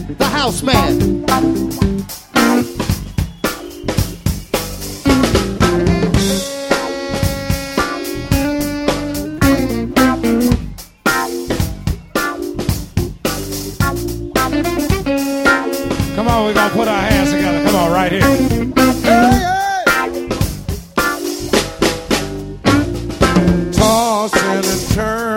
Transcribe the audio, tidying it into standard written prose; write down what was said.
the house man. Come on, we're gonna put our hands together. Come on, right here. Hey, hey. Tossing and turning.